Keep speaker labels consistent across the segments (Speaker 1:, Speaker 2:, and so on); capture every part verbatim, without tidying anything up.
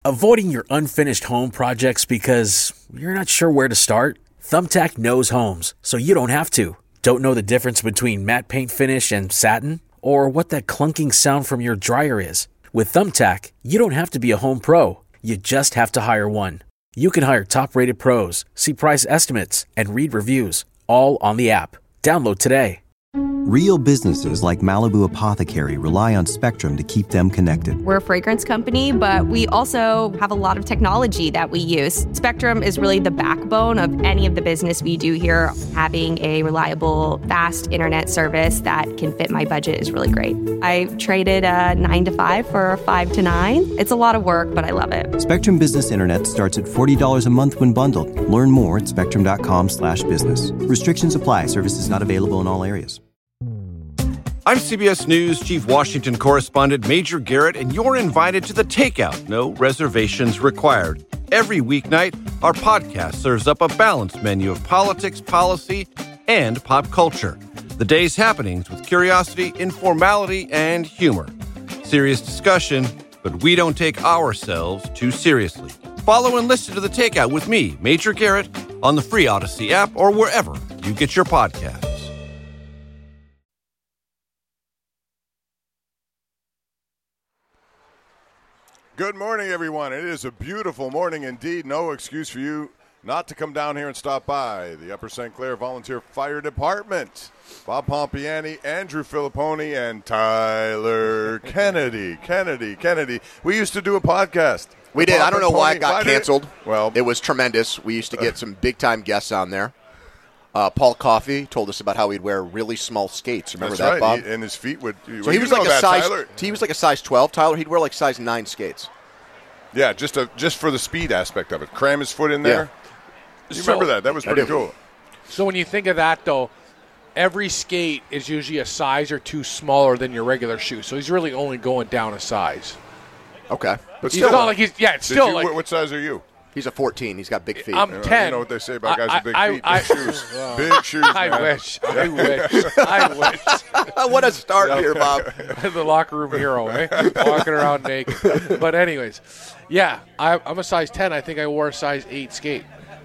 Speaker 1: Avoiding your unfinished home projects because you're not sure where to start? Thumbtack knows homes, so you don't have to. Don't know the difference between matte paint finish and satin? Or what that clunking sound from your dryer is? With Thumbtack, you don't have to be a home pro. You just have to hire one. You can hire top-rated pros, see price estimates, and read reviews, all on the app. Download today.
Speaker 2: Real businesses like Malibu Apothecary rely on Spectrum to keep them connected.
Speaker 3: We're a fragrance company, but we also have a lot of technology that we use. Spectrum is really the backbone of any of the business we do here. Having a reliable, fast internet service that can fit my budget is really great. I traded a nine to five for a five to nine. It's a lot of work, but I love it.
Speaker 2: Spectrum Business Internet starts at forty dollars a month when bundled. Learn more at spectrum.com slash business. Restrictions apply. Services not available in all areas.
Speaker 4: I'm C B S News Chief Washington Correspondent Major Garrett, and you're invited to the Takeout. No reservations required. Every weeknight, our podcast serves up a balanced menu of politics, policy, and pop culture. The day's happenings with curiosity, informality, and humor. Serious discussion, but we don't take ourselves too seriously. Follow and listen to the Takeout with me, Major Garrett, on the free Odyssey app or wherever you get your podcasts.
Speaker 5: Good morning, everyone. It is a beautiful morning indeed. No excuse for you not to come down here and stop by the Upper Saint Clair Volunteer Fire Department. Bob Pompiani, Andrew Filipponi, and Tyler Kennedy. Kennedy, Kennedy. We used to do a podcast.
Speaker 6: We did. I don't know why it got
Speaker 5: Why
Speaker 6: canceled.
Speaker 5: It? Well,
Speaker 6: it was tremendous. We used to get some big-time guests on there. Uh, Paul Coffey told us about how he'd wear really small skates. Remember
Speaker 5: That's
Speaker 6: that, Bob?
Speaker 5: Right. He, and his feet would.
Speaker 6: So
Speaker 5: well,
Speaker 6: he was like a
Speaker 5: that,
Speaker 6: size.
Speaker 5: Tyler.
Speaker 6: He was like a size twelve. Tyler, he'd wear like size nine skates.
Speaker 5: Yeah, just a, just for the speed aspect of it. Cram his foot in there. Yeah. You
Speaker 7: so,
Speaker 5: remember that? That was pretty cool.
Speaker 7: So when you think of that, though, every skate is usually a size or two smaller than your regular shoe. So he's really only going down a size.
Speaker 6: Okay,
Speaker 5: but
Speaker 7: he's
Speaker 5: still,
Speaker 7: not like he's yeah. It's still
Speaker 5: you,
Speaker 7: like
Speaker 5: what size are you?
Speaker 6: He's a fourteen. He's got big feet.
Speaker 7: I'm
Speaker 5: you
Speaker 7: ten.
Speaker 5: You know what they say about guys
Speaker 7: I,
Speaker 5: with big
Speaker 7: I,
Speaker 5: feet?
Speaker 7: I,
Speaker 5: Big
Speaker 7: I,
Speaker 5: shoes.
Speaker 7: Well,
Speaker 5: big shoes,
Speaker 7: I
Speaker 5: man.
Speaker 7: wish. I wish. I wish.
Speaker 6: What a start here, Bob.
Speaker 7: The locker room hero, eh? Walking around naked. But anyways, yeah, I, I'm a size ten. I think I wore a size eight skate.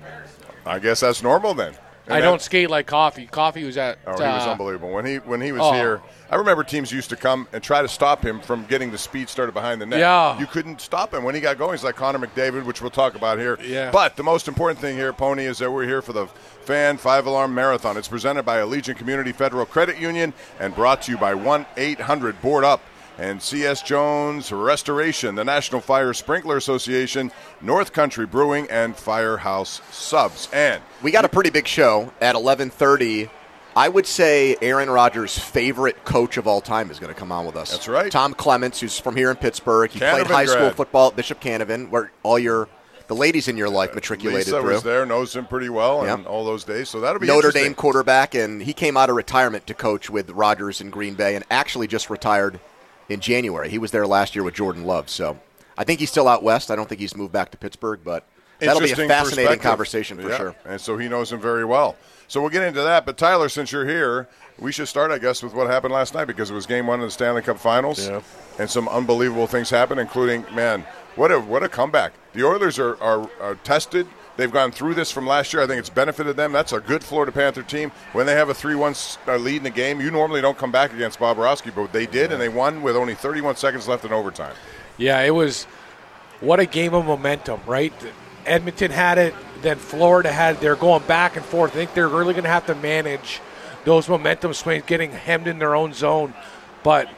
Speaker 5: I guess that's normal then. And
Speaker 7: I
Speaker 5: that,
Speaker 7: don't skate like Coffee. Coffee was at.
Speaker 5: Oh, he was
Speaker 7: uh,
Speaker 5: unbelievable. When he when he was
Speaker 7: oh.
Speaker 5: here, I remember teams used to come and try to stop him from getting the speed started behind the net.
Speaker 7: Yeah.
Speaker 5: You couldn't stop him. When he got going, he's like Connor McDavid, which we'll talk about here.
Speaker 7: Yeah.
Speaker 5: But the most important thing here, Pony, is that we're here for the Fan Five-Alarm Marathon. It's presented by Allegiant Community Federal Credit Union and brought to you by one eight hundred board up. And C S. Jones Restoration, the National Fire Sprinkler Association, North Country Brewing, and Firehouse Subs. And
Speaker 6: we got a pretty big show at eleven thirty. I would say Aaron Rodgers' favorite coach of all time is going to come on with us.
Speaker 5: That's right.
Speaker 6: Tom Clements, who's from here in Pittsburgh. He
Speaker 5: Canavan
Speaker 6: played high
Speaker 5: grad.
Speaker 6: school football at Bishop Canavan, where all your the ladies in your life matriculated
Speaker 5: Lisa
Speaker 6: through.
Speaker 5: was there, knows him pretty well, and
Speaker 6: Yep.
Speaker 5: all those days. So that'll be
Speaker 6: Notre
Speaker 5: interesting.
Speaker 6: Dame quarterback, and he came out of retirement to coach with Rodgers in Green Bay, and actually just retired in January. He was there last year with Jordan Love. So I think he's still out west. I don't think he's moved back to Pittsburgh, but that'll be a
Speaker 5: Interesting
Speaker 6: fascinating
Speaker 5: perspective.
Speaker 6: conversation for
Speaker 5: Yeah.
Speaker 6: sure.
Speaker 5: And so he knows him very well. So we'll get into that. But Tyler, since you're here, we should start, I guess, with what happened last night, because it was game one of the Stanley Cup Finals.
Speaker 7: Yeah.
Speaker 5: And some unbelievable things happened, including, man, what a what a comeback. The Oilers are, are, are tested. They've gone through this from last year. I think it's benefited them. That's a good Florida Panther team. When they have a three one lead in the game, you normally don't come back against Bobrovsky, but they did, and they won with only thirty-one seconds left in overtime.
Speaker 7: Yeah, it was what a game of momentum, right? Edmonton had it, then Florida had it. They're going back and forth. I think they're really going to have to manage those momentum swings, getting hemmed in their own zone. But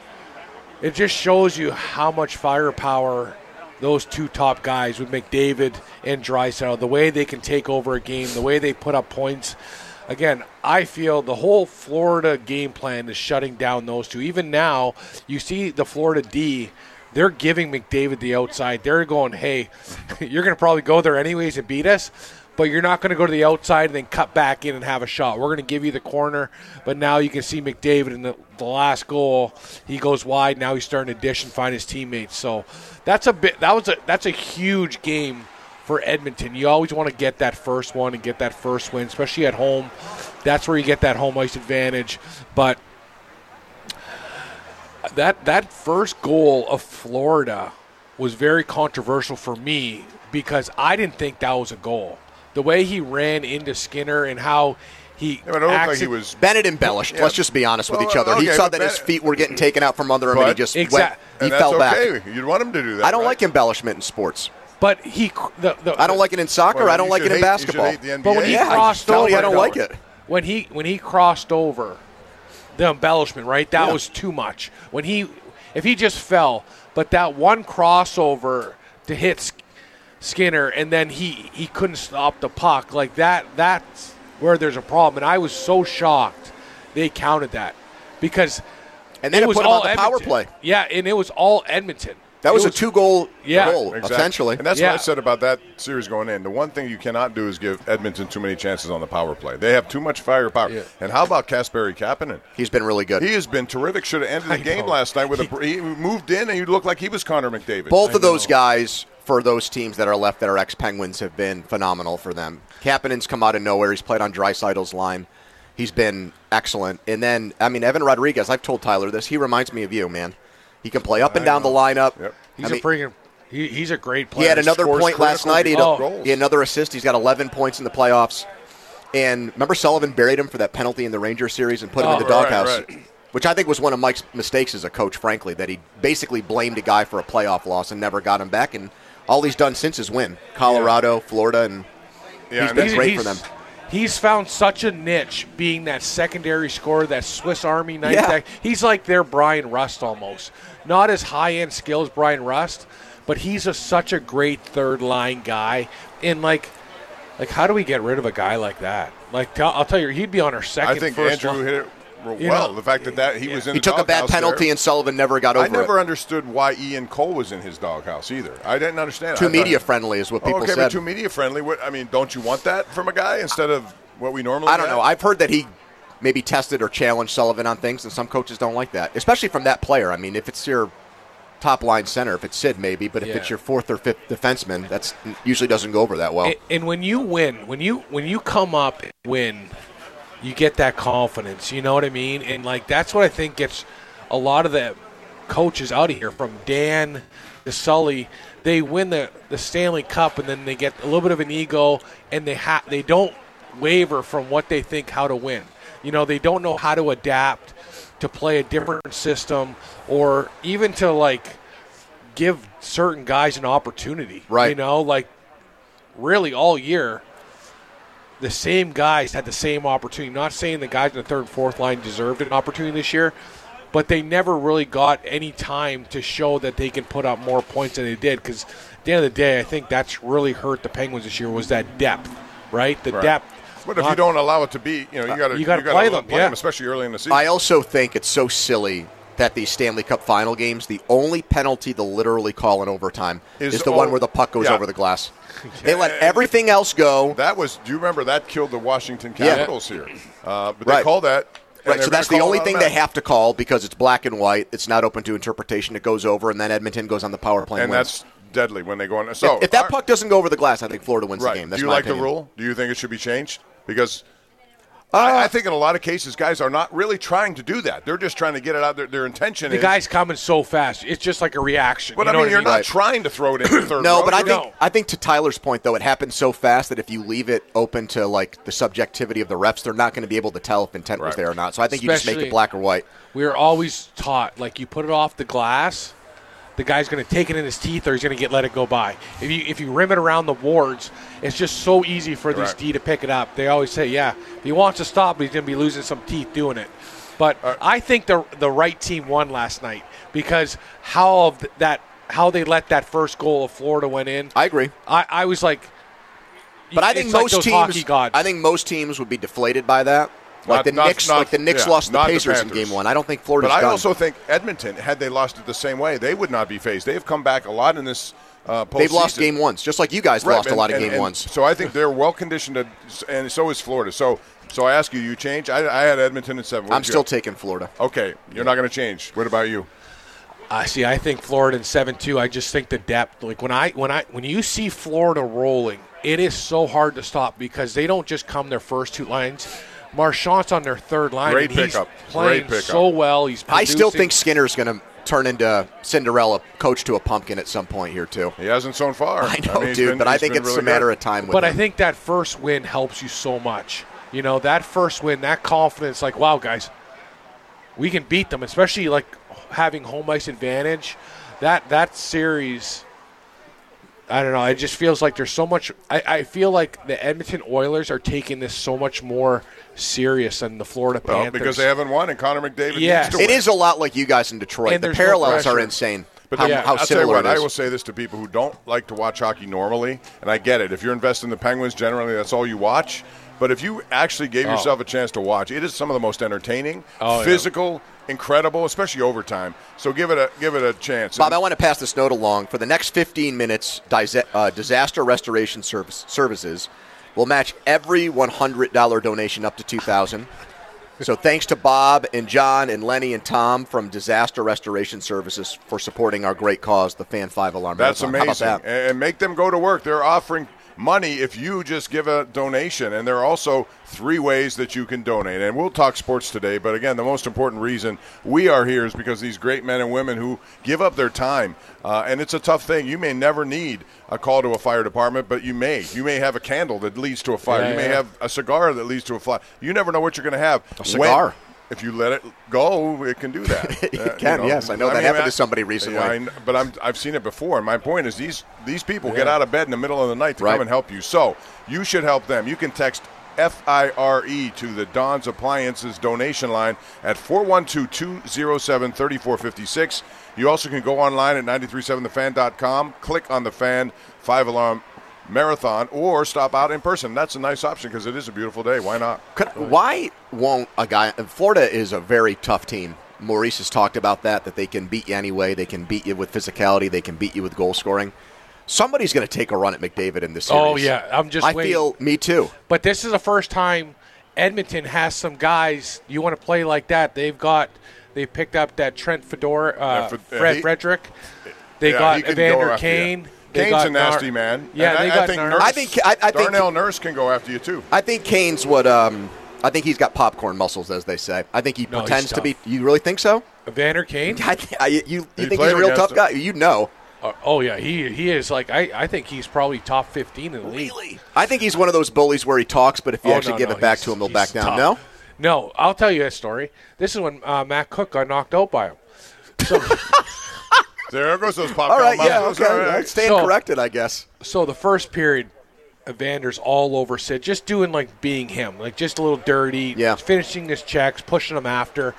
Speaker 7: it just shows you how much firepower those two top guys with McDavid and Draisaitl, the way they can take over a game, the way they put up points. Again, I feel the whole Florida game plan is shutting down those two. Even now, you see the Florida D, they're giving McDavid the outside. They're going, hey, you're going to probably go there anyways and beat us, but you're not going to go to the outside and then cut back in and have a shot. We're going to give you the corner, but now you can see McDavid in the, the last goal. He goes wide. Now he's starting to dish and find his teammates. So that's a bit. That was a that's a huge game for Edmonton. You always want to get that first one and get that first win, especially at home. That's where you get that home ice advantage. But that that first goal of Florida was very controversial for me because I didn't think that was a goal. The way he ran into Skinner and how he
Speaker 5: yeah, but it looked
Speaker 7: acted,
Speaker 5: like he was
Speaker 6: Bennett embellished.
Speaker 5: Yeah.
Speaker 6: Let's just be honest
Speaker 5: well,
Speaker 6: with each other.
Speaker 5: Okay,
Speaker 6: he saw that
Speaker 5: Bennett,
Speaker 6: his feet were getting taken out from under him,
Speaker 5: but,
Speaker 6: and he just
Speaker 7: exact,
Speaker 6: went. He
Speaker 5: and
Speaker 6: fell
Speaker 5: that's okay.
Speaker 6: back.
Speaker 5: You'd want him to do that.
Speaker 6: I don't
Speaker 5: right?
Speaker 6: like embellishment in sports.
Speaker 7: but he the, the
Speaker 6: I don't like it in soccer.
Speaker 5: Well,
Speaker 6: I don't
Speaker 5: you
Speaker 6: like it
Speaker 5: should
Speaker 6: in
Speaker 5: hate- you
Speaker 6: basketball.
Speaker 5: should hate the N B A.
Speaker 7: But when he
Speaker 6: Yeah,
Speaker 7: crossed
Speaker 6: tell
Speaker 7: over,
Speaker 6: you I don't like it.
Speaker 7: When he when he crossed over, the embellishment, right? That
Speaker 6: Yeah.
Speaker 7: was too much. When he, if he just fell, but that one crossover to hit Sk- Skinner, and then he he couldn't stop the puck like that. That's where there's a problem. And I was so shocked they counted that because
Speaker 6: And then
Speaker 7: it
Speaker 6: it
Speaker 7: was
Speaker 6: put him
Speaker 7: all
Speaker 6: on the power
Speaker 7: Edmonton.
Speaker 6: play.
Speaker 7: Yeah, and it was all Edmonton.
Speaker 6: That
Speaker 7: It
Speaker 6: was, a two-goal
Speaker 7: Yeah,
Speaker 6: goal,
Speaker 5: Exactly.
Speaker 6: essentially.
Speaker 5: And that's
Speaker 7: Yeah.
Speaker 5: what I said about that series going in. The one thing you cannot do is give Edmonton too many chances on the power play. They have too much firepower.
Speaker 7: Yeah.
Speaker 5: And how about Kasperi Kapanen?
Speaker 6: He's been really good.
Speaker 5: He has been terrific. Should have ended the
Speaker 7: I
Speaker 5: game
Speaker 7: know.
Speaker 5: last night with a. He moved in and he looked like he was Connor McDavid.
Speaker 6: Both
Speaker 7: I
Speaker 6: of those
Speaker 7: know.
Speaker 6: guys, for those teams that are left that are ex-Penguins, have been phenomenal for them. Kapanen's come out of nowhere. He's played on Draisaitl's line. He's been excellent. And then, I mean, Evan Rodriguez, I've told Tyler this, he reminds me of you, man. He can play up and
Speaker 5: I
Speaker 6: down
Speaker 5: know.
Speaker 6: the lineup.
Speaker 5: Yep.
Speaker 7: He's
Speaker 6: I mean,
Speaker 7: a freaking. He, he's a great player.
Speaker 6: He had another
Speaker 5: scores
Speaker 6: point last
Speaker 5: critical
Speaker 6: night. He had,
Speaker 5: oh.
Speaker 6: a,
Speaker 5: goals.
Speaker 6: he had another assist. He's got eleven points in the playoffs. And remember Sullivan buried him for that penalty in the Rangers series and put him
Speaker 7: Oh,
Speaker 6: in the
Speaker 5: right,
Speaker 6: doghouse,
Speaker 5: right.
Speaker 6: which I think was one of Mike's mistakes as a coach, frankly, that he basically blamed a guy for a playoff loss and never got him back. And all he's done since is win. Colorado, Florida, and
Speaker 5: Yeah,
Speaker 6: he's
Speaker 5: and
Speaker 6: been
Speaker 5: that's-
Speaker 6: great
Speaker 7: he's,
Speaker 6: for them.
Speaker 7: He's found such a niche being that secondary scorer, that Swiss Army knife.
Speaker 6: Yeah.
Speaker 7: That, he's like their Brian Rust almost. Not as high-end skill as Brian Rust, but he's a, such a great third-line guy. And, like, like, how do we get rid of a guy like that? Like, tell, I'll tell you, he'd be on our second,
Speaker 5: I think
Speaker 7: first
Speaker 5: Andrew
Speaker 7: line.
Speaker 5: hit it well.
Speaker 7: You know,
Speaker 5: the fact that, that he was in
Speaker 6: He
Speaker 5: the
Speaker 6: took a bad
Speaker 5: doghouse
Speaker 6: penalty
Speaker 5: there.
Speaker 6: and Sullivan never got over
Speaker 5: I never
Speaker 6: it.
Speaker 5: understood why Ian Cole was in his doghouse either. I didn't understand.
Speaker 6: Too
Speaker 5: I thought-
Speaker 6: media friendly is what people
Speaker 5: oh, okay,
Speaker 6: said.
Speaker 5: but too media friendly. What, I mean, don't you want that from a guy instead of what we normally
Speaker 6: I don't
Speaker 5: get?
Speaker 6: know. I've heard that he maybe tested or challenged Sullivan on things, and some coaches don't like that, especially from that player. I mean, if it's your top line center, if it's Sid maybe, but if
Speaker 7: Yeah.
Speaker 6: it's your fourth or fifth defenseman, that's usually doesn't go over that well.
Speaker 7: And, and when you win, when you when you come up and win, you get that confidence. You know what I mean? And like that's what I think gets a lot of the coaches out of here, from Dan to Sully. They win the, the Stanley Cup, and then they get a little bit of an ego, and they ha- they don't waver from what they think how to win. You know, they don't know how to adapt to play a different system, or even to like give certain guys an opportunity.
Speaker 6: Right.
Speaker 7: You know, like really all year, the same guys had the same opportunity. Not saying the guys in the third and fourth line deserved an opportunity this year, but they never really got any time to show that they can put up more points than they did. Because at the end of the day, I think that's really hurt the Penguins this year, was that depth, right? The
Speaker 5: Right.
Speaker 7: depth.
Speaker 5: But if
Speaker 7: Not-
Speaker 5: you don't allow it to be, you know, you got to
Speaker 7: You gotta play them, yeah.
Speaker 5: especially early in the season.
Speaker 6: I also think it's so silly that these Stanley Cup final games, the only penalty they'll literally call in overtime is,
Speaker 5: Is-
Speaker 6: the one
Speaker 5: oh,
Speaker 6: where the puck goes
Speaker 5: yeah.
Speaker 6: over the glass. They let everything else go.
Speaker 5: that was. Do you remember that killed the Washington
Speaker 6: Yeah.
Speaker 5: Capitals here? Uh, but
Speaker 6: Right.
Speaker 5: they call that. and
Speaker 6: Right,
Speaker 5: they're
Speaker 6: so that's
Speaker 5: gonna
Speaker 6: the
Speaker 5: call
Speaker 6: only
Speaker 5: it
Speaker 6: thing they
Speaker 5: automatic.
Speaker 6: have to call because it's black and white. It's not open to interpretation. It goes over, and then Edmonton goes on the power play.
Speaker 5: And
Speaker 6: wins.
Speaker 5: that's deadly when they go on. So
Speaker 6: if, if that
Speaker 5: our-
Speaker 6: puck doesn't go over the glass, I think Florida wins
Speaker 5: right.
Speaker 6: the game. That's
Speaker 5: Do you
Speaker 6: my
Speaker 5: like
Speaker 6: opinion.
Speaker 5: the rule? Do you think it should be changed? Because
Speaker 6: Uh,
Speaker 5: I, I think in a lot of cases, guys are not really trying to do that. They're just trying to get it out. Their, their intention
Speaker 7: The
Speaker 5: is.
Speaker 7: guy's coming so fast. It's just like a reaction.
Speaker 5: But
Speaker 7: you
Speaker 5: I
Speaker 7: know
Speaker 5: mean,
Speaker 7: what
Speaker 5: you're
Speaker 7: I
Speaker 5: not
Speaker 6: Right.
Speaker 5: trying to throw it in the third
Speaker 6: No,
Speaker 5: row.
Speaker 6: but I
Speaker 5: You're-
Speaker 6: think I think to Tyler's point though, it happens so fast that if you leave it open to like the subjectivity of the refs, they're not going to be able to tell if intent was
Speaker 5: Right.
Speaker 6: there or not. So I think you just make
Speaker 7: Especially-
Speaker 6: it black or white.
Speaker 7: We were always taught, like, you put it off the glass, the guy's going to take it in his teeth, or he's going to get let it go by. If you if you rim it around the wards, it's just so easy for these
Speaker 5: Right.
Speaker 7: D to pick it up. They always say, yeah, if he wants to stop, he's going to be losing some teeth doing it. But I think the the right team won last night because how of that how they let that first goal of Florida went in.
Speaker 6: I agree.
Speaker 7: I, I was like,
Speaker 6: But I think
Speaker 7: it's like
Speaker 6: most
Speaker 7: those
Speaker 6: teams
Speaker 7: hockey gods.
Speaker 6: I think most teams would be deflated by that. Like
Speaker 5: Not-
Speaker 6: the
Speaker 5: not-
Speaker 6: Knicks
Speaker 5: not-
Speaker 6: like the Knicks
Speaker 5: yeah,
Speaker 6: lost to the
Speaker 5: not the
Speaker 6: Pacers in
Speaker 5: Panthers.
Speaker 6: game one. I don't think Florida's
Speaker 5: But I
Speaker 6: done.
Speaker 5: also think Edmonton, had they lost it the same way, they would not be phased. They have come back a lot in this uh, postseason.
Speaker 6: They've lost game ones, just like you guys
Speaker 5: Right,
Speaker 6: lost a
Speaker 5: and-
Speaker 6: lot of
Speaker 5: and-
Speaker 6: game
Speaker 5: and
Speaker 6: ones.
Speaker 5: So I think they're well conditioned, to, and so is Florida. So, so I ask you, you change? I, I had Edmonton at seven. What
Speaker 6: I'm
Speaker 5: did you
Speaker 6: still
Speaker 5: have?
Speaker 6: taking Florida.
Speaker 5: Okay, you're not going to change. What about you?
Speaker 7: I see. I think Florida in seven two. I just think the depth. Like when I when I when you see Florida rolling, it is so hard to stop because they don't just come their first two lines. Marchand's on their third line.
Speaker 5: Great
Speaker 7: and he's
Speaker 5: pickup.
Speaker 7: Playing
Speaker 5: Great pickup.
Speaker 7: so well. He's.
Speaker 6: I still
Speaker 7: producing.
Speaker 6: think Skinner's going to turn into Cinderella, coach to a pumpkin at some point here, too.
Speaker 5: He hasn't so far.
Speaker 6: I know,
Speaker 5: I mean,
Speaker 6: dude,
Speaker 5: been,
Speaker 6: but I think it's
Speaker 5: really
Speaker 6: a matter
Speaker 5: good.
Speaker 6: of time with
Speaker 7: But
Speaker 6: him.
Speaker 7: I think that first win helps you so much. You know, that first win, that confidence, like, wow, guys, we can beat them, especially, like, having home ice advantage. That that series, I don't know, it just feels like there's so much – I feel like the Edmonton Oilers are taking this so much more serious than the Florida
Speaker 5: Well,
Speaker 7: Panthers.
Speaker 5: because they haven't won, and Connor McDavid
Speaker 7: Yes.
Speaker 5: needs to
Speaker 6: It
Speaker 5: win.
Speaker 6: is a lot like you guys in Detroit.
Speaker 7: And
Speaker 6: The
Speaker 7: there's no
Speaker 6: parallels are
Speaker 7: pressure.
Speaker 6: insane.
Speaker 5: But
Speaker 6: how,
Speaker 5: yeah,
Speaker 6: how
Speaker 5: I'll tell you
Speaker 6: similar
Speaker 5: what,
Speaker 6: it
Speaker 5: I
Speaker 6: is.
Speaker 5: will say this to people who don't like to watch hockey normally, and I get it. If you're invested in the Penguins, generally that's all you watch. But if you actually gave
Speaker 7: Oh.
Speaker 5: yourself a chance to watch, it is some of the most entertaining,
Speaker 7: Oh, yeah.
Speaker 5: physical, incredible, especially overtime. So give it a give it a chance.
Speaker 6: Bob,
Speaker 5: And-
Speaker 6: I want to pass this note along. For the next fifteen minutes, Disa- uh, Disaster Restoration Service, Services will match every one hundred dollars donation up to two thousand dollars. So thanks to Bob and John and Lenny and Tom from Disaster Restoration Services for supporting our great cause, the Fan five Alarm
Speaker 5: That's
Speaker 6: Marathon. How
Speaker 5: amazing.
Speaker 6: about that?
Speaker 5: And make them go to work. They're offering money if you just give a donation. And there are also three ways that you can donate. And we'll talk sports today. But again, the most important reason we are here is because these great men and women who give up their time. Uh, and it's a tough thing. You may never need a call to a fire department, but you may. You may have a candle that leads to a fire.
Speaker 7: Yeah,
Speaker 5: you may
Speaker 7: yeah.
Speaker 5: have a cigar that leads to a fire. You never know what you're going to have.
Speaker 6: A cigar.
Speaker 5: If you let it go, it can do that.
Speaker 6: It
Speaker 5: Uh,
Speaker 6: can,
Speaker 5: you
Speaker 6: yes. I know that happened to somebody
Speaker 5: yeah,
Speaker 6: recently.
Speaker 5: I kn- but I'm, I've seen it before. And my point is these these people get
Speaker 7: Yeah.
Speaker 5: out of bed in the middle of the night to
Speaker 6: Right.
Speaker 5: come and help you. So you should help them. You can text F I R E to the Don's Appliances donation line at four one two, two oh seven, three four five six. You also can go online at nine three seven the fan dot com, click on the Fan five-Alarm Marathon, or stop out in person. That's a nice option because it is a beautiful day. Why not?
Speaker 6: Could- Why won't a guy – Florida is a very tough team. Maurice has talked about that, that they can beat you anyway. They can beat you with physicality. They can beat you with goal scoring. Somebody's going to take a run at McDavid in this series.
Speaker 7: Oh, yeah. I'm just
Speaker 6: I
Speaker 7: waiting.
Speaker 6: feel – me too.
Speaker 7: But this is the first time Edmonton has some guys. You want to play like that? They've got they picked up that Trent Fedor, uh,
Speaker 5: Yeah, Fed- yeah,
Speaker 7: Fred
Speaker 5: he-
Speaker 7: Frederick. They
Speaker 5: Yeah,
Speaker 7: got
Speaker 5: he can go
Speaker 7: Evander
Speaker 5: after you.
Speaker 7: Kane. They
Speaker 5: Kane's
Speaker 7: got
Speaker 5: a nasty
Speaker 7: Nar-
Speaker 5: man.
Speaker 7: Yeah,
Speaker 5: And
Speaker 7: they
Speaker 5: I,
Speaker 7: got
Speaker 5: I think
Speaker 7: Nar-
Speaker 5: Nurse,
Speaker 6: I think- I- I think-
Speaker 5: Darnell Nurse can go after you too.
Speaker 6: I think Kane's what um, – I think he's got popcorn muscles, as they say. I think he
Speaker 7: No, he's
Speaker 6: pretends to
Speaker 7: tough.
Speaker 6: be – you really think so?
Speaker 7: Evander Kane.
Speaker 6: I, I, you you
Speaker 5: He
Speaker 6: think he's
Speaker 5: played
Speaker 6: a real
Speaker 5: against
Speaker 6: tough
Speaker 5: him.
Speaker 6: guy? You know.
Speaker 7: Uh, oh yeah, he he is like I, I think he's probably top fifteen in the league.
Speaker 6: I think he's one of those bullies where he talks, but if you
Speaker 7: Oh,
Speaker 6: actually
Speaker 7: no,
Speaker 6: give
Speaker 7: no,
Speaker 6: it back
Speaker 7: he's-
Speaker 6: to him, he'll
Speaker 7: he's
Speaker 6: back down.
Speaker 7: tough.
Speaker 6: No?
Speaker 7: No, I'll tell you a story. This is when uh, Matt Cook got knocked out by him. So
Speaker 5: There goes those popcorn.
Speaker 6: All right, yeah,
Speaker 5: muscles.
Speaker 6: okay.
Speaker 5: All right.
Speaker 6: I'm staying
Speaker 7: So-
Speaker 6: corrected, I guess.
Speaker 7: so the first period, Evander's all over Sid, just doing like being him, like just a little dirty,
Speaker 6: Yeah.
Speaker 7: finishing his checks, pushing him after.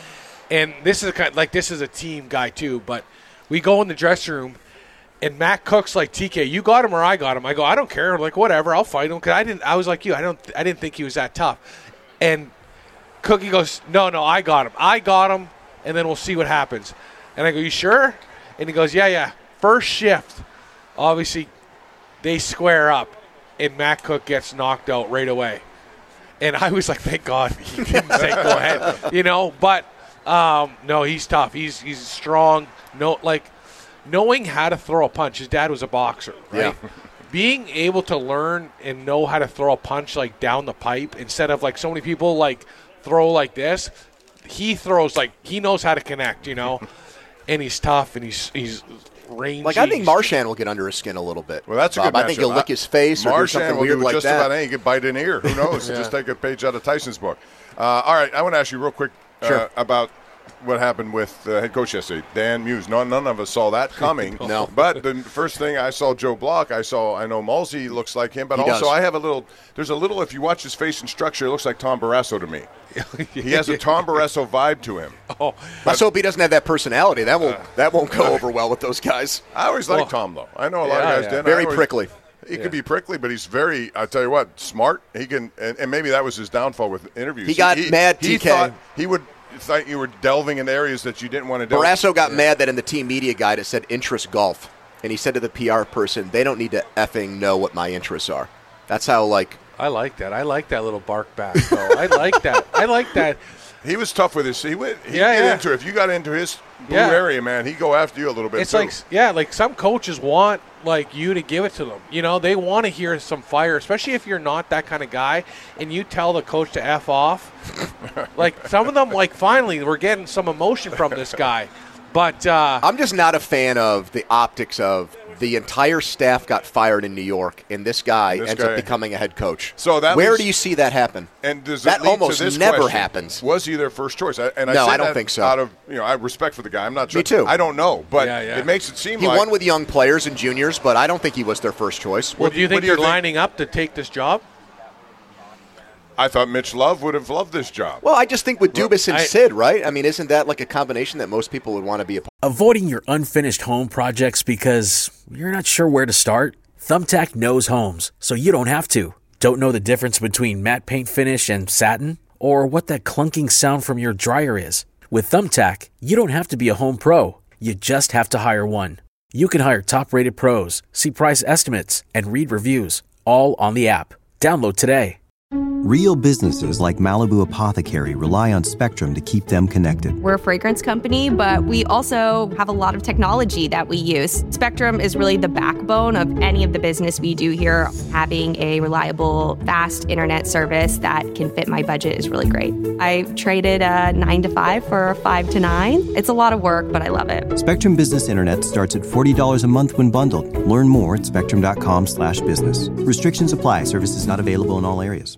Speaker 7: And this is a kind like this is a team guy too. But we go in the dressing room, and Matt Cook's like, T K, you got him or I got him. I go, I don't care. I'm like, whatever, I'll fight him because I didn't. I was like you. I don't. I didn't think he was that tough. And Cookie goes, no, no, I got him. I got him, and then we'll see what happens. And I go, you sure? And he goes, yeah, yeah. First shift, obviously, they square up, and Matt Cook gets knocked out right away. And I was like, thank God he didn't say go ahead, you know. But um, no, he's tough. He's he's strong. No, like knowing how to throw a punch. His dad was a boxer, right?
Speaker 6: Yeah.
Speaker 7: Being able to learn and know how to throw a punch like down the pipe instead of like so many people like throw like this. He throws like he knows how to connect, you know. And he's tough and he's he's rangy.
Speaker 6: Like, I think
Speaker 7: He's-
Speaker 6: Marchand will get under his skin a little bit.
Speaker 5: Well, that's a
Speaker 6: Bob.
Speaker 5: good
Speaker 6: I think
Speaker 5: matchup.
Speaker 6: he'll lick his face or do
Speaker 5: Marchand
Speaker 6: something
Speaker 5: will
Speaker 6: weird
Speaker 5: do
Speaker 6: like
Speaker 5: just
Speaker 6: that.
Speaker 5: about anything. He could bite an ear. Who knows?
Speaker 7: Yeah.
Speaker 5: Just take a page out of Tyson's book. Uh, all right, I want to ask you real quick uh,
Speaker 6: Sure.
Speaker 5: about what happened with the head coach yesterday, Dan Muse. No, none of us saw that coming.
Speaker 6: No.
Speaker 5: But the first thing I saw Joe Block, I saw, I know Mulsey looks like him, but
Speaker 6: He
Speaker 5: also
Speaker 6: does.
Speaker 5: I have a little, there's a little, if you watch his face and structure, it looks like Tom Barrasso to me. He has a Tom Barrasso vibe to him.
Speaker 7: Oh,
Speaker 6: Let's hope he doesn't have that personality. That won't that won't go over well with those guys.
Speaker 5: I always liked
Speaker 7: Well,
Speaker 5: Tom, though. I know a lot
Speaker 7: yeah,
Speaker 5: of guys
Speaker 7: yeah.
Speaker 5: did. I
Speaker 6: Very
Speaker 5: always-
Speaker 6: prickly.
Speaker 5: He could be prickly, but he's very, I tell you what, smart. He can, and, and maybe that was his downfall with interviews.
Speaker 6: He got mad,
Speaker 5: He
Speaker 6: T K.
Speaker 5: thought he would thought you were delving in areas that you didn't want to delve.
Speaker 6: Barrasso got mad that in the team media guide it said interest golf. And he said to the P R person, they don't need to effing know what my interests are. That's how, like,
Speaker 7: I like that. I like that little bark back, though. I like that. I like that.
Speaker 5: He was tough with his. He went. He
Speaker 7: Yeah,
Speaker 5: get
Speaker 7: yeah.
Speaker 5: into it. If you got into his blue
Speaker 7: Yeah.
Speaker 5: area, man, he'd go after you a little bit.
Speaker 7: It's
Speaker 5: too.
Speaker 7: like, yeah, like some coaches want like you to give it to them. You know, they want to hear some fire, especially if you're not that kind of guy, and you tell the coach to F off. Like some of them, like finally, we're getting some emotion from this guy. But uh,
Speaker 6: I'm just not a fan of the optics of the entire staff got fired in New York, and this guy
Speaker 5: This
Speaker 6: ends
Speaker 5: guy-
Speaker 6: up becoming a head coach.
Speaker 5: So that
Speaker 6: Where
Speaker 5: leads-
Speaker 6: do you see that happen?
Speaker 5: And does it
Speaker 6: that
Speaker 5: lead
Speaker 6: almost
Speaker 5: to this
Speaker 6: never
Speaker 5: question?
Speaker 6: happens.
Speaker 5: Was he their first choice? I- And I
Speaker 6: No,
Speaker 5: say
Speaker 6: I don't
Speaker 5: that
Speaker 6: think so.
Speaker 5: Out of you know, I have respect for the guy. I'm not sure.
Speaker 6: Me too.
Speaker 5: I don't know, but
Speaker 7: Yeah, yeah.
Speaker 5: it makes it seem
Speaker 6: He
Speaker 5: like
Speaker 6: won with young players and juniors, but I don't think he was their first choice.
Speaker 7: well, do you
Speaker 5: what
Speaker 7: think
Speaker 5: do you
Speaker 7: they're
Speaker 5: think?
Speaker 7: lining up to take this job?
Speaker 5: I thought Mitch Love would have loved this job.
Speaker 6: Well, I just think with Dubas and
Speaker 7: I-
Speaker 6: Sid, right? I mean, isn't that like a combination that most people would want to be a part
Speaker 1: Avoiding your unfinished home projects because you're not sure where to start? Thumbtack knows homes, so you don't have to. Don't know the difference between matte paint finish and satin? Or what that clunking sound from your dryer is? With Thumbtack, you don't have to be a home pro. You just have to hire one. You can hire top-rated pros, see price estimates, and read reviews, all on the app. Download today.
Speaker 2: Real businesses like Malibu Apothecary rely on Spectrum to keep them connected.
Speaker 3: We're a fragrance company, but we also have a lot of technology that we use. Spectrum is really the backbone of any of the business we do here. Having a reliable, fast internet service that can fit my budget is really great. I traded a nine to five for a five to nine. It's a lot of work, but I love it.
Speaker 2: Spectrum Business Internet starts at forty dollars a month when bundled. Learn more at spectrum.com slash business. Restrictions apply. Services not available in all areas.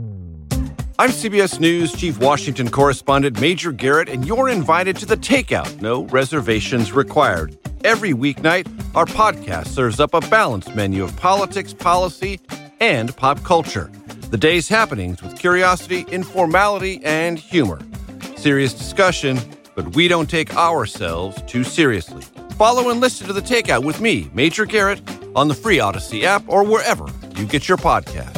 Speaker 4: I'm C B S News Chief Washington Correspondent Major Garrett, and you're invited to The Takeout. No reservations required. Every weeknight, our podcast serves up a balanced menu of politics, policy, and pop culture. The day's happenings with curiosity, informality, and humor. Serious discussion, but we don't take ourselves too seriously. Follow and listen to The Takeout with me, Major Garrett, on the free Odyssey app or wherever you get your podcasts.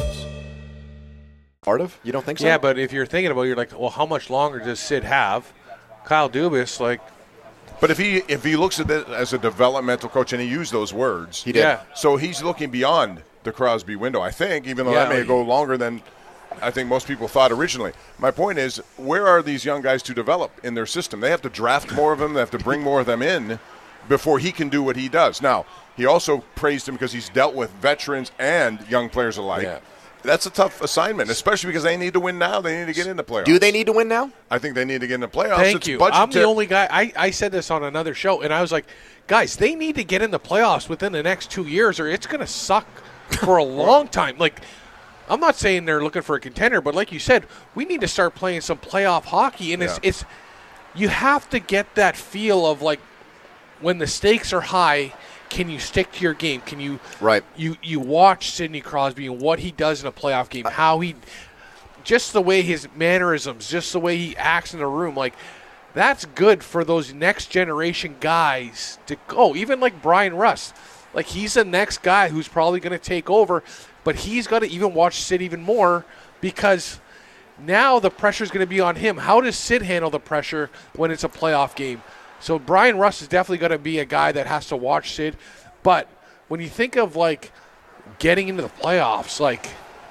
Speaker 6: of? You don't think so?
Speaker 7: Yeah, but if you're thinking about it, you're like, well, how much longer does Sid have? Kyle Dubas, like,
Speaker 5: But if he if he looks at it as a developmental coach, and he used those words,
Speaker 6: He did.
Speaker 7: yeah.
Speaker 5: so he's looking beyond the Crosby window, I think, even though
Speaker 7: Yeah.
Speaker 5: that may go longer than I think most people thought originally. My point is, where are these young guys to develop in their system? They have to draft more of them. They have to bring more of them in before he can do what he does. Now, he also praised him because he's dealt with veterans and young players alike.
Speaker 7: Yeah.
Speaker 5: That's a tough assignment, especially because they need to win now. They need to get into playoffs.
Speaker 6: Do they need to win now?
Speaker 5: I think they need to get into playoffs.
Speaker 7: Thank
Speaker 5: It's
Speaker 7: you.
Speaker 5: budget
Speaker 7: I'm the
Speaker 5: tip.
Speaker 7: only guy. I, I said this on another show, and I was like, guys, they need to get in the playoffs within the next two years, or it's going to suck for a long time. Like, I'm not saying they're looking for a contender, but like you said, we need to start playing some playoff hockey, and it's
Speaker 5: Yeah.
Speaker 7: it's you have to get that feel of like when the stakes are high. Can you stick to your game? Can you
Speaker 6: Right.
Speaker 7: You you watch Sidney Crosby and what he does in a playoff game, how he just the way his mannerisms, just the way he acts in the room, like that's good for those next generation guys to go. Even like Brian Rust, like he's the next guy who's probably going to take over, but he's got to even watch Sid even more because now the pressure is going to be on him. How does Sid handle the pressure when it's a playoff game? So Brian Rust is definitely going to be a guy that has to watch Sid. But when you think of, like, getting into the playoffs, like,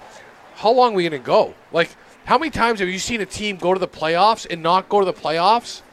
Speaker 7: how long are we going to go? Like, how many times have you seen a team go to the playoffs and not go to the playoffs?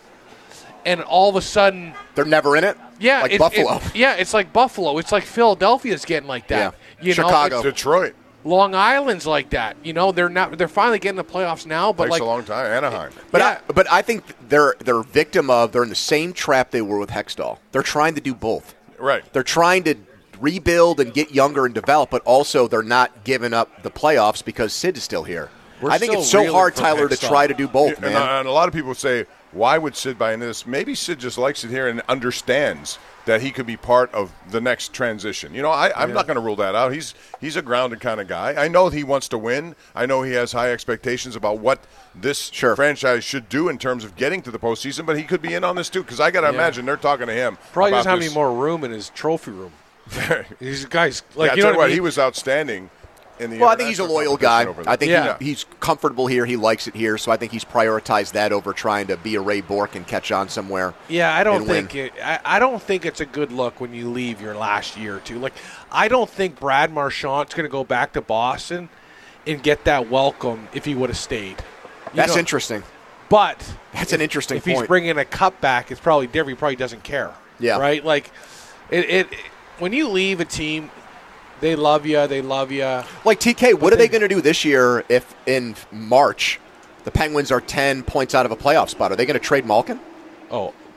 Speaker 7: And all of a sudden,
Speaker 6: They're never in it?
Speaker 7: yeah,
Speaker 6: Like
Speaker 7: it's,
Speaker 6: Buffalo.
Speaker 7: it- yeah, it's like Buffalo. It's like Philadelphia's getting like that.
Speaker 6: Yeah.
Speaker 7: You know,
Speaker 6: Chicago.
Speaker 7: it's-
Speaker 5: Detroit.
Speaker 7: Long Island's like that. You know, they're not. They're finally getting the playoffs now, but
Speaker 5: Takes
Speaker 7: like
Speaker 5: a long time. Anaheim.
Speaker 6: But
Speaker 7: Yeah.
Speaker 6: I, but I think they're they're a victim of they're in the same trap they were with Hextall. They're trying to do both.
Speaker 5: Right.
Speaker 6: They're trying to rebuild and get younger and develop, but also they're not giving up the playoffs because Sid is still here.
Speaker 7: We're
Speaker 6: I think
Speaker 7: still
Speaker 6: it's so
Speaker 7: reeling
Speaker 6: hard,
Speaker 7: from
Speaker 6: Tyler, to
Speaker 7: Hextall.
Speaker 6: try to do both,
Speaker 5: And,
Speaker 6: man.
Speaker 5: and a lot of people say, why would Sid buy into this? Maybe Sid just likes it here and understands that he could be part of the next transition. You know, I, I'm not going to rule that out. He's he's a grounded kind of guy. I know he wants to win. I know he has high expectations about what this
Speaker 6: Sure.
Speaker 5: franchise should do in terms of getting to the postseason, but he could be in on this too because I got to
Speaker 7: Yeah.
Speaker 5: imagine they're talking to him.
Speaker 7: probably
Speaker 5: about
Speaker 7: doesn't have
Speaker 5: this.
Speaker 7: any more room in his trophy room. These guys, like
Speaker 5: yeah,
Speaker 7: you
Speaker 5: I
Speaker 7: know
Speaker 5: tell
Speaker 7: what I
Speaker 5: what,
Speaker 7: mean?
Speaker 5: he was outstanding in the
Speaker 6: Well, I think he's a
Speaker 5: international
Speaker 6: loyal
Speaker 5: competition
Speaker 6: guy.
Speaker 5: over there.
Speaker 6: I think
Speaker 7: Yeah.
Speaker 6: he, he's comfortable here. He likes it here, so I think he's prioritized that over trying to be a Ray Bork and catch on somewhere.
Speaker 7: Yeah, I don't
Speaker 6: and
Speaker 7: think
Speaker 6: win.
Speaker 7: it, I, I don't think it's a good look when you leave your last year or two. Like, I don't think Brad Marchand's going to go back to Boston and get that welcome if he would have stayed. You
Speaker 6: That's
Speaker 7: know,
Speaker 6: interesting.
Speaker 7: But
Speaker 6: That's an interesting
Speaker 7: if he's
Speaker 6: point.
Speaker 7: bringing a cup back, it's probably different. He probably doesn't care.
Speaker 6: Yeah.
Speaker 7: Right. Like, it, it when you leave a team, they love you. They love you.
Speaker 6: Like T K, what are
Speaker 7: they-
Speaker 6: they going to do this year if in March the Penguins are ten points out of a playoff spot? Are they going to trade Malkin?
Speaker 7: Oh,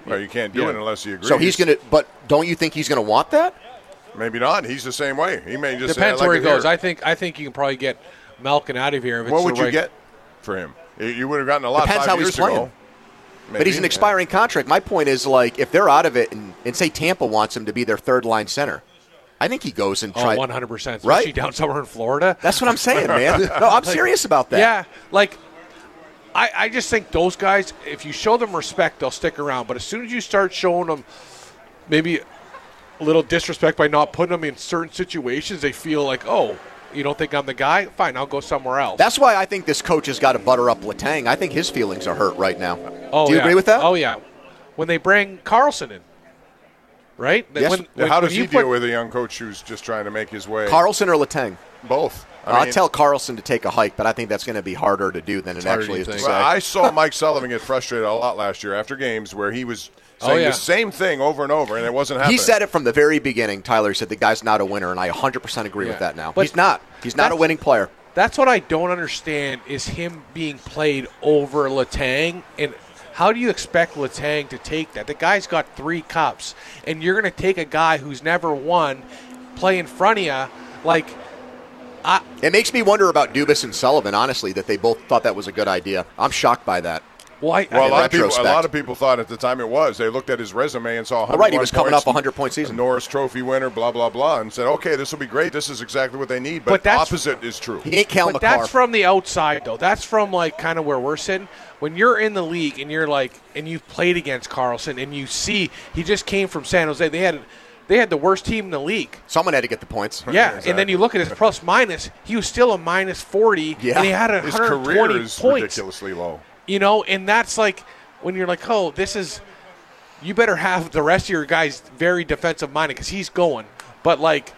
Speaker 5: Well, you can't do
Speaker 7: Yeah.
Speaker 5: it unless he agrees.
Speaker 6: So he's going to, but don't you think he's going to want that?
Speaker 5: Maybe not. He's the same way. He may just
Speaker 7: Depends
Speaker 5: say, I like
Speaker 7: where he
Speaker 5: it
Speaker 7: goes.
Speaker 5: here.
Speaker 7: I think I think you can probably get Malkin out of here. If it's
Speaker 5: What
Speaker 7: the
Speaker 5: would you
Speaker 7: right-
Speaker 5: get for him? You- You would have gotten a lot
Speaker 6: Depends
Speaker 5: five
Speaker 6: how
Speaker 5: years
Speaker 6: he's playing.
Speaker 5: ago.
Speaker 6: But he's
Speaker 5: Maybe.
Speaker 6: an expiring contract. My point is, like, if they're out of it and, and say Tampa wants him to be their third line center, I think he goes and
Speaker 7: Oh,
Speaker 6: tries.
Speaker 7: one hundred percent.
Speaker 6: Right?
Speaker 7: Especially down somewhere in Florida.
Speaker 6: That's what I'm saying, man. No, I'm serious about that.
Speaker 7: Yeah, like I, I just think those guys, if you show them respect, they'll stick around. But as soon as you start showing them maybe a little disrespect by not putting them in certain situations, they feel like, oh, you don't think I'm the guy? Fine, I'll go somewhere else.
Speaker 6: That's why I think this coach has got to butter up Letang. I think his feelings are hurt right now.
Speaker 7: oh,
Speaker 6: Do you
Speaker 7: yeah.
Speaker 6: agree with that?
Speaker 7: Oh, yeah. When they bring Carlson in, right?
Speaker 6: Yes.
Speaker 7: When,
Speaker 5: Yeah,
Speaker 7: when-
Speaker 5: How
Speaker 7: when
Speaker 5: does
Speaker 7: you
Speaker 5: he
Speaker 7: put-
Speaker 5: deal with a young coach who's just trying to make his way?
Speaker 6: Carlson or Letang?
Speaker 5: Both. I
Speaker 6: I
Speaker 5: mean,
Speaker 6: will tell Carlson to take a hike, but I think that's going to be harder to do than it
Speaker 7: harder
Speaker 6: actually
Speaker 7: to
Speaker 6: is to
Speaker 7: think.
Speaker 6: say.
Speaker 5: Well, I saw Mike Sullivan get frustrated a lot last year after games where he was
Speaker 7: Oh,
Speaker 5: saying
Speaker 7: yeah.
Speaker 5: the same thing over and over, and it wasn't happening.
Speaker 6: He said it from the very beginning, Tyler. He said the guy's not a winner, and I one hundred percent agree
Speaker 7: Yeah.
Speaker 6: with that now.
Speaker 7: But
Speaker 6: He's not. He's not a
Speaker 7: that's-
Speaker 6: winning player.
Speaker 7: That's what I don't understand is him being played over Letang. And how do you expect Letang to take that? The guy's got three cups, and you're going to take a guy who's never won, play in front of you. Like,
Speaker 6: It makes me wonder about Dubas and Sullivan, honestly, that they both thought that was a good idea. I'm shocked by that.
Speaker 7: well, I,
Speaker 5: Well, a
Speaker 6: in
Speaker 5: lot, of people, a
Speaker 6: retrospect.
Speaker 5: lot of people thought at the time it was. They looked at his resume and saw one hundred
Speaker 6: Well, right, he was coming
Speaker 5: points,
Speaker 6: off a hundred-point season.
Speaker 5: a Norris Trophy winner, blah, blah, blah, and said, okay, this will be great. This is exactly what they need. But,
Speaker 7: But that's-
Speaker 5: opposite is true.
Speaker 6: He ain't Cal
Speaker 7: but
Speaker 6: McCarr.
Speaker 7: that's from the outside, though. That's from, like, kind of where we're sitting. When you're in the league and you're, like, and you've played against Carlson and you see he just came from San Jose. They had they had the worst team in the league.
Speaker 6: Someone had to get the points.
Speaker 7: Yeah, and then you look at his plus minus. He was still a minus forty,
Speaker 6: Yeah.
Speaker 7: and he had a
Speaker 5: His
Speaker 7: one hundred
Speaker 5: career
Speaker 7: twenty
Speaker 5: is
Speaker 7: points.
Speaker 5: ridiculously low.
Speaker 7: You know, and that's like when you're like, oh, this is. You better have the rest of your guys very defensive minded because he's going. But like,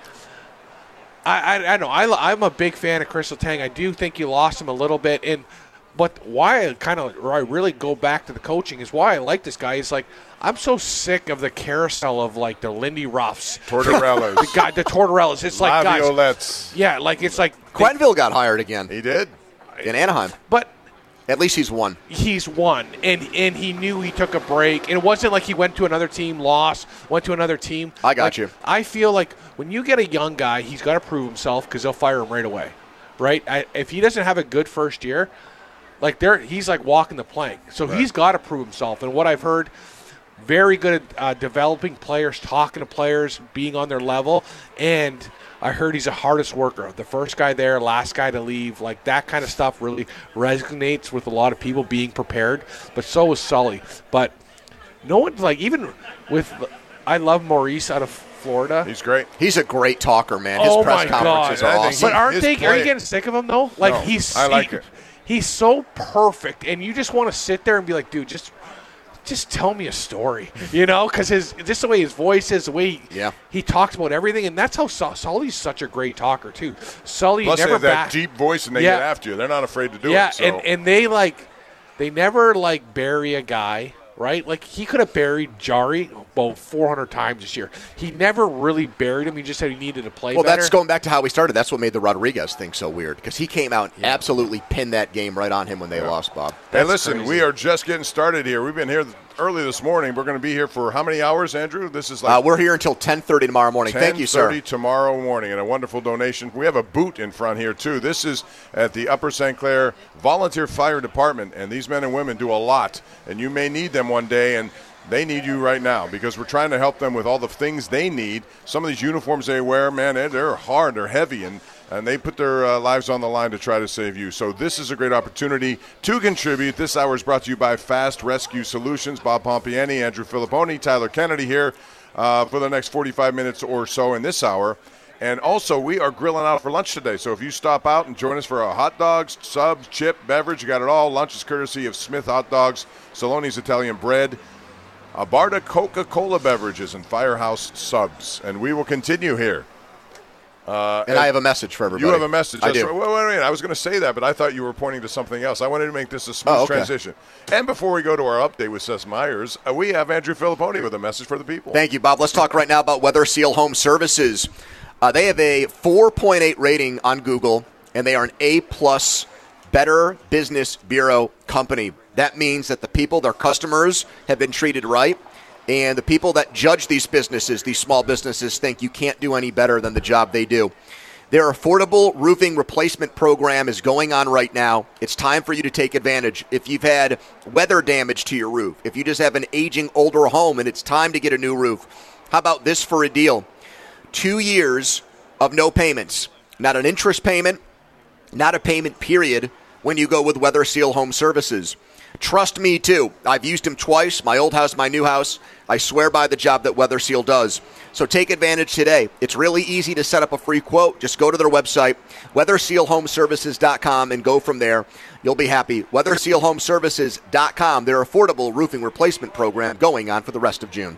Speaker 7: I I, I know I I'm a big fan of Chris Letang. I do think you lost him a little bit, and but why I kind of I really go back to the coaching is why I like this guy. Is like I'm so sick of the carousel of like the Lindy Ruffs,
Speaker 5: Tortorellas.
Speaker 7: the guy, the Tortorellas. It's like guys,
Speaker 5: Laviolettes.
Speaker 7: yeah, like it's like,
Speaker 6: Quenville got hired again
Speaker 5: He did.
Speaker 6: in Anaheim.
Speaker 7: but.
Speaker 6: At least he's won.
Speaker 7: He's won, and and he knew he took a break. And it wasn't like he went to another team, lost, went to another team.
Speaker 6: I got
Speaker 7: Like,
Speaker 6: you.
Speaker 7: I feel like when you get a young guy, he's got to prove himself because they'll fire him right away, right? I, if he doesn't have a good first year, like there, he's like walking the plank. So he's got to prove himself. And what I've heard, very good at uh, developing players, talking to players, being on their level, and I heard he's the hardest worker. The first guy there, last guy to leave, like that kind of stuff really resonates with a lot of people being prepared. But so is Sully. But no one's like, even with, I love Maurice out of Florida.
Speaker 5: He's great.
Speaker 6: He's a great talker, man. His
Speaker 7: Oh
Speaker 6: press
Speaker 7: my
Speaker 6: conferences
Speaker 5: God.
Speaker 6: are
Speaker 5: I think
Speaker 6: awesome.
Speaker 7: But aren't
Speaker 5: his
Speaker 7: they? Are
Speaker 5: play-
Speaker 7: you getting sick of him though? Like
Speaker 5: No,
Speaker 7: he's,
Speaker 5: I like
Speaker 7: he-
Speaker 5: it.
Speaker 7: He's so perfect, and you just want to sit there and be like, dude, just, just tell me a story, you know? Because his, just the way his voice is, the way he,
Speaker 6: Yeah.
Speaker 7: he talks about everything, and that's how Su- Sully's such a great talker too. Sully
Speaker 5: Plus, they
Speaker 7: never
Speaker 5: have that
Speaker 7: back.
Speaker 5: deep voice, and they
Speaker 7: Yeah.
Speaker 5: get after you. They're not afraid to do
Speaker 7: yeah,
Speaker 5: it. So.
Speaker 7: and and they like, they never like bury a guy. Right, like he could have buried Jari about four hundred times this year. He never really buried him. He just said he needed to play
Speaker 6: Well,
Speaker 7: better.
Speaker 6: that's going back to how we started. That's what made the Rodriguez thing so weird because he came out and absolutely pinned that game right on him when they lost, Bob.
Speaker 5: Hey,
Speaker 7: That's
Speaker 5: listen,
Speaker 7: crazy.
Speaker 5: we are just getting started here. We've been here early this morning. We're going to be here for how many hours, Andrew? This is like
Speaker 6: Uh, we're here until ten thirty tomorrow morning. Thank you, sir.
Speaker 5: ten thirty tomorrow morning, and a wonderful donation. We have a boot in front here, too. This is at the Upper Saint Clair Volunteer Fire Department, and these men and women do a lot, and you may need them one day, and they need you right now because we're trying to help them with all the things they need. Some of these uniforms they wear, man, they're hard, they're heavy, and and they put their uh, lives on the line to try to save you. So this is a great opportunity to contribute. This hour is brought to you by Fast Rescue Solutions. Bob Pompiani, Andrew Filipponi, Tyler Kennedy here uh, for the next forty-five minutes or so in this hour. And also, we are grilling out for lunch today. So if you stop out and join us for a hot dogs, subs, chip, beverage, you got it all. Lunch is courtesy of Smith Hot Dogs, Saloni's Italian Bread, Abarta Coca-Cola Beverages, and Firehouse Subs. And we will continue here. Uh,
Speaker 6: And I have a message for everybody.
Speaker 5: You have a message.
Speaker 6: I
Speaker 5: That's
Speaker 6: do.
Speaker 5: right. Wait, wait, wait. I was going to say that, but I thought you were pointing to something else. I wanted to make this a smooth
Speaker 6: Oh, okay.
Speaker 5: transition. And before we go to our update with Seth Meyers, uh, we have Andrew Filipponi with a message for the people.
Speaker 6: Thank you, Bob. Let's talk right now about Weather Seal Home Services. Uh, they have a four point eight rating on Google, and they are an A-plus Better Business Bureau company. That means that the people, their customers, have been treated right. And the people that judge these businesses, these small businesses, think you can't do any better than the job they do. Their affordable roofing replacement program is going on right now. It's time for you to take advantage. If you've had weather damage to your roof, if you just have an aging, older home and it's time to get a new roof, how about this for a deal? Two years of no payments. Not an interest payment, not a payment period when you go with Weather Seal Home Services. Trust me, too. I've used them twice, my old house, my new house. I swear by the job that Weather Seal does. So take advantage today. It's really easy to set up a free quote. Just go to their website, weather seal home services dot com, and go from there. You'll be happy. weather seal home services dot com, their affordable roofing replacement program going on for the rest of June.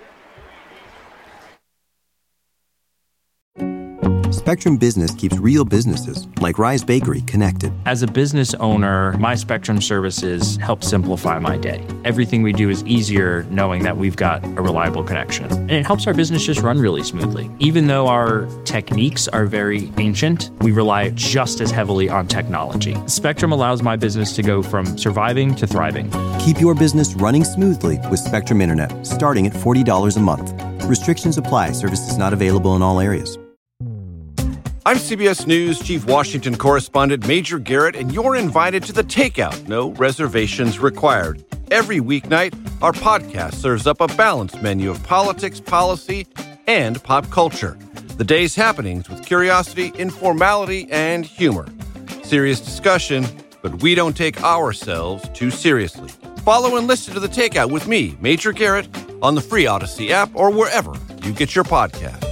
Speaker 2: Spectrum Business keeps real businesses, like Rise Bakery, connected.
Speaker 8: As a business owner, my Spectrum services help simplify my day. Everything we do is easier knowing that we've got a reliable connection. And it helps our business just run really smoothly. Even though our techniques are very ancient, we rely just as heavily on technology. Spectrum allows my business to go from surviving to thriving.
Speaker 2: Keep your business running smoothly with Spectrum Internet, starting at forty dollars a month. Restrictions apply. Services not available in all areas.
Speaker 4: I'm C B S News Chief Washington Correspondent Major Garrett, and you're invited to the Takeout. No reservations required. Every weeknight, our podcast serves up a balanced menu of politics, policy, and pop culture. The day's happenings with curiosity, informality, and humor. Serious discussion, but we don't take ourselves too seriously. Follow and listen to the Takeout with me, Major Garrett, on the free Odyssey app or wherever you get your podcast.